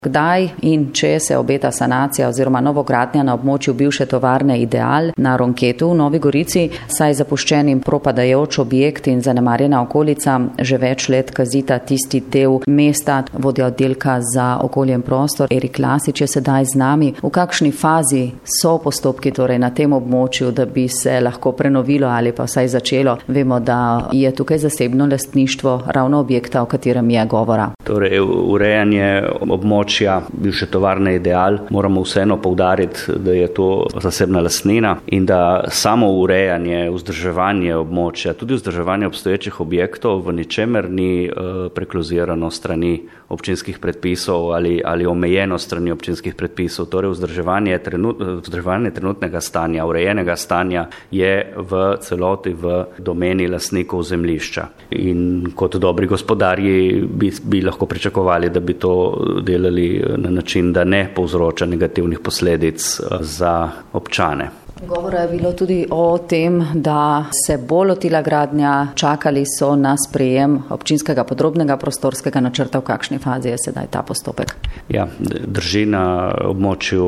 Kdaj in če se obeta sanacija oziroma novogradnja na območju bivše tovarne Ideal na Ronketu v Novi Gorici, saj zapuščen in propadajoč objekt in zanemarjena okolica že več let kazita tisti del mesta. Vodja oddelka za okolje in prostor Erik Lasič je sedaj z nami. V kakšni fazi so postopki torej na tem območju, da bi se lahko prenovilo ali pa vsaj začelo? Vemo, da je tukaj zasebno lastništvo ravno objekta, o katerem je govora. Torej, urejanje območja bivše tovarne Ideal moramo vseeno poudariti, da je to zasebna lastnina in da samo urejanje, vzdrževanje območja, tudi vzdrževanje obstoječih objektov v ničemer ni prekluzirano strani občinskih predpisov ali omejeno strani občinskih predpisov. Torej, vzdrževanje trenutnega stanja, urejenega stanja je v celoti v domeni lastnikov zemljišča. In kot dobri gospodarji bi lahko pričakovali, da bi to delali na način, da ne povzroča negativnih posledic za občane. Govora je bilo tudi o tem, da se bo lotila gradnja, čakali so na sprejem občinskega podrobnega prostorskega načrta. V kakšni fazi je sedaj ta postopek? Ja, drži, na območju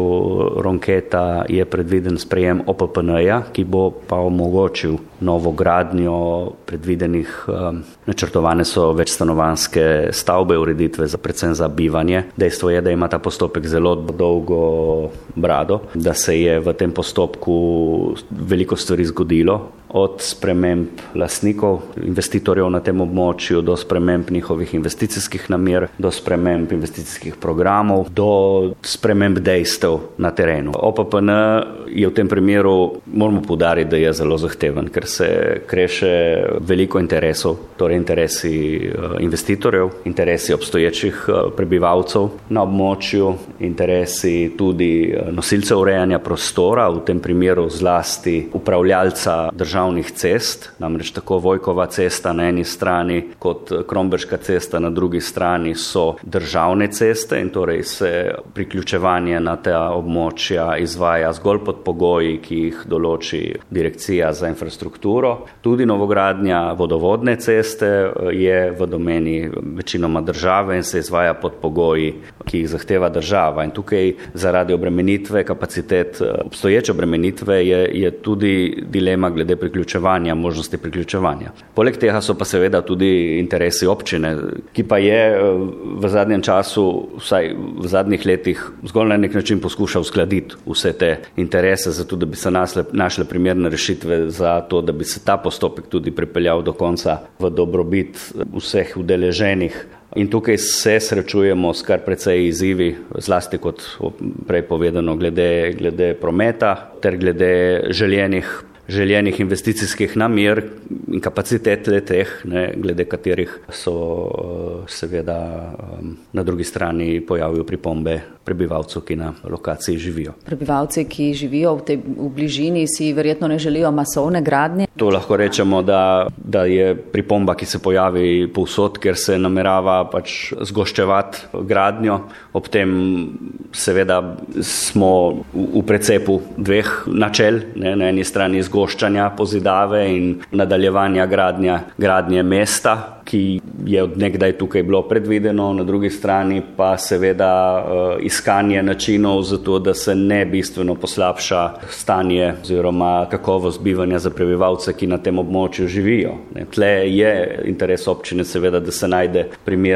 Ronketa je predviden sprejem OPPN-ja, ki bo pa omogočil novo gradnjo predvidenih. Načrtovane so večstanovanjske stavbe, ureditve predvsem za bivanje. Dejstvo je, da ima ta postopek zelo dolgo brado, da se je v tem postopku veliko stvari zgodilo, od sprememb lastnikov, investitorjev na tem območju, do sprememb njihovih investicijskih namer, do sprememb investicijskih programov, do sprememb dejstev na terenu. OPPN je v tem primeru, moramo poudariti, da je zelo zahteven, ker se kreše veliko interesov, torej interesi investitorjev, interesi obstoječih prebivalcev na območju, interesi tudi nosilcev urejanja prostora, v tem primeru zlasti upravljalca državnih cest, namreč tako Vojkova cesta na eni strani kot Kromberška cesta na drugi strani so državne ceste in torej se priključevanje na ta območja izvaja zgolj pod pogoji, ki jih določi Direkcija za infrastrukturo. Tudi novogradnja vodovodne ceste je v domeni večinoma države in se izvaja pod pogoji, ki jih zahteva država. In tukaj zaradi obremenitve kapacitet, obstoječe obremenitve je tudi dilema glede priključevanja, možnosti priključevanja. Poleg tega so pa seveda tudi interesi občine, ki pa je v zadnjem času, vsaj v zadnjih letih, zgolj na nek način poskuša uskladiti vse te interese, zato da bi se našle primerne rešitve za to, da bi se ta postopek tudi pripeljal do konca v dobrobit vseh udeleženih. In tukaj se srečujemo s kar precej izzivi, zlasti kot prej povedano, glede prometa ter glede željenih investicijskih namer in kapacitet le-teh, glede katerih so seveda na drugi strani pojavijo pripombe prebivalcev, ki na lokaciji živijo. Prebivalci, ki živijo v bližini, si verjetno ne želijo masovne gradnje? To lahko rečemo, da je pripomba, ki se pojavi povsod, ker se namerava pač zgoščevati gradnjo. Ob tem seveda smo v precepu dveh načel, na eni strani zgoščanja pozidave in nadaljevanja gradnje mesta, ki je od nekdaj tukaj bilo predvideno, na drugi strani pa seveda iskanje načinov za to, da se ne bistveno poslabša stanje oziroma kakovost bivanja za prebivalce, ki na tem območju živijo. Tle je interes občine seveda, da se najde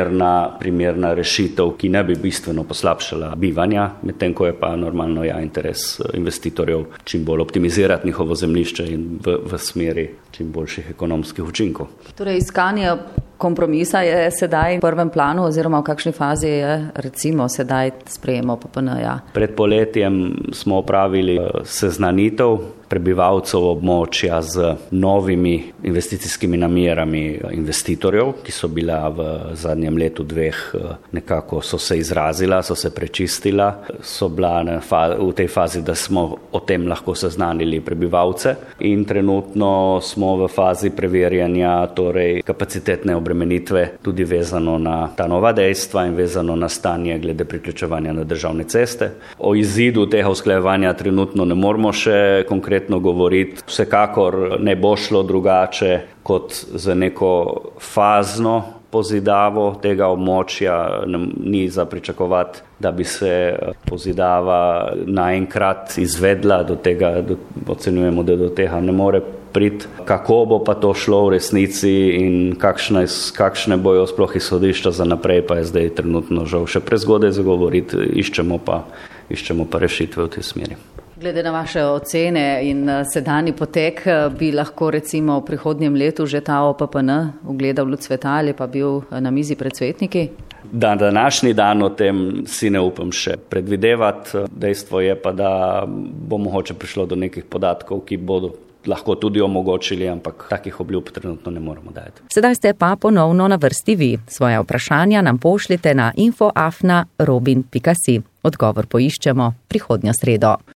primerna rešitev, ki ne bi bistveno poslabšala bivanja, medtem ko je pa normalno interes investitorjev čim bolj optimizirati njihovo zemljišče in v smeri čim boljših ekonomskih učinkov. Torej, iskanje kompromisa je sedaj v prvem planu oziroma v kakšni fazi je recimo sedaj sprejemo OPPN-ja? Pred poletjem smo opravili seznanitev prebivalcev območja z novimi investicijskimi namerami investitorjev, ki so bila v zadnjem letu dveh nekako so se izrazila, so se prečistila, so bila v tej fazi, da smo o tem lahko seznanili prebivalce in trenutno smo v fazi preverjanja torej kapacitetne obremenitve tudi vezano na ta nova dejstva in vezano na stanje glede priključevanja na državne ceste. O izidu tega usklajevanja trenutno ne moramo še konkretno govoriti. Vsekakor ne bo šlo drugače kot za neko fazno pozidavo tega območja, ni za pričakovati, da bi se pozidava naenkrat izvedla, ocenjujemo, da do tega ne more priti. Kako bo pa to šlo v resnici in kakšne bojo sploh izhodišča za naprej, pa je zdaj trenutno žal še prezgodaj zagovoriti, iščemo pa rešitve v tej smeri. Glede na vaše ocene in sedanji potek, bi lahko recimo v prihodnjem letu že ta OPPN ugledal luč sveta ali pa bil na mizi pred svetniki? Da, današnji dan o tem si ne upam še predvidevati. Dejstvo je pa, da bo mogoče prišlo do nekih podatkov, ki bodo lahko tudi omogočili, ampak takih obljub trenutno ne moremo dajati. Sedaj ste pa ponovno na vrsti vi. Svoje vprašanja nam pošljite na info@robin.si. Odgovor poiščemo prihodnjo sredo.